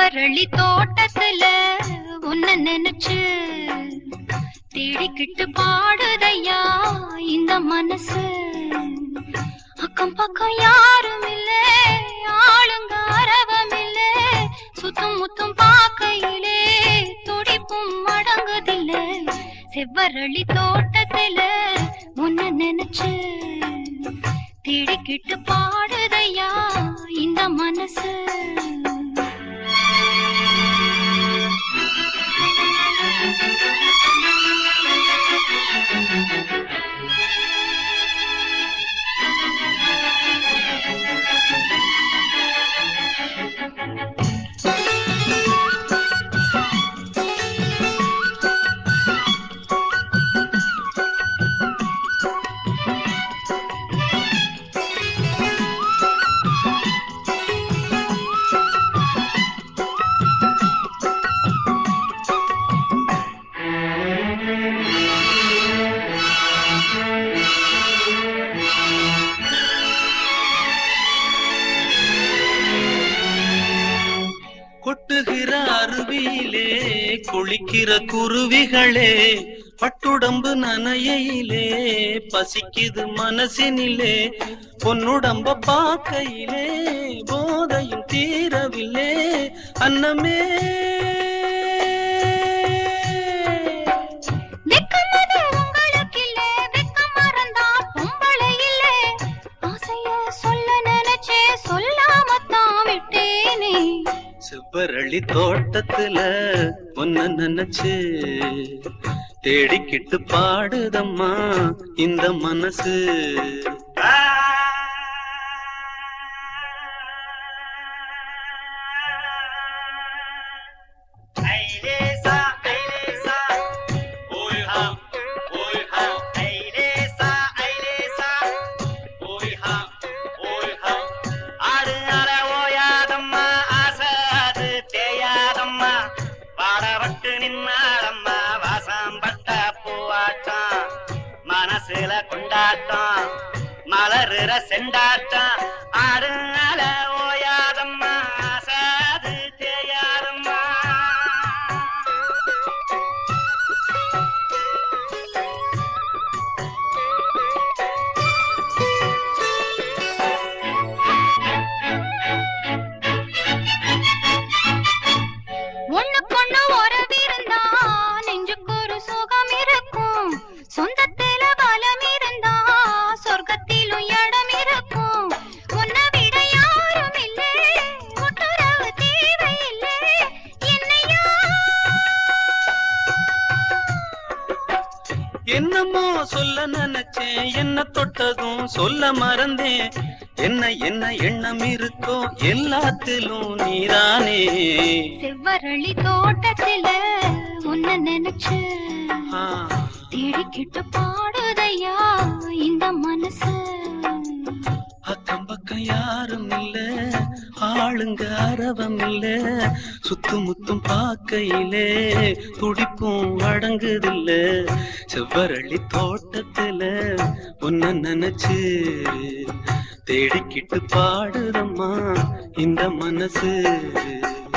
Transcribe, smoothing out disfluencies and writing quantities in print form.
செவ்வரளி தோட்டத்துல உன்ன நினைச்சு தேடிக்கிட்டு பாடுதையா இந்த மனசு. அக்கம் பக்கம் யாரும் இல்ல, ஆளுங்க அரவம் இல்ல, சுத்தும் முத்தும் பாக்கையிலே துடிப்பும் அடங்குதில்ல. செவ்வரளி தோட்டத்துல உன்ன நினைச்சு தேடிக்கிட்டு பாடுதையா இந்த மனசு. கொட்டுகிற அருவியிலே குளிக்கிற குருவிகளே, பட்டுடம்பு நனையிலே பசிக்குது மனசினிலே, பொன்னுடம்ப பாக்கையிலே போதையும் தீரவில்லை அன்னமே. செவ்வரளி தோட்டத்துல ஒன்ன நினைச்சு தேடிக்கிட்டு பாடுதம்மா இந்த மனசு. மனசுல கொண்டாட்டம் மலருற செண்டாட்டம் ஆடுனால ஓயாதம்மா ஆசாது தேயாதம்மா. ஒண்ணுக்கொண்ணு உறவிருந்தா நெஞ்சுக்கு ஒரு சுகம் இருக்கும், சொந்தத்துல பலம் இருந்தா சொர்க்கத்திலும் இடம் இருக்கும். உன்னை விட யாரும் இல்லை, ஒட்டுறவு தேவையில்லை என்னையா. என்னமோ சொல்ல நினைச்சேன், என்ன தொட்டதும் சொல்ல மறந்தேன். என்ன என்ன எண்ணம் இருக்கோ எல்லாத்திலும் நீரானே. செவ்வரளி தோட்டத்துல உன்ன நினைச்சு தேடிக்கிட்டு பாடுதையா இந்த மனசு. அக்கம் பக்கம் யாரும் இல்ல, ஆளுங்க அரவம் இல்ல, சுத்து முத்தும் பாக்கையிலே துடிப்பும் அடங்குதில்ல. செவ்வரளி தோட்டத்துல ஒன்ன நினைச்சு தேடிக்கிட்டு பாடுதம்மா இந்த மனசு.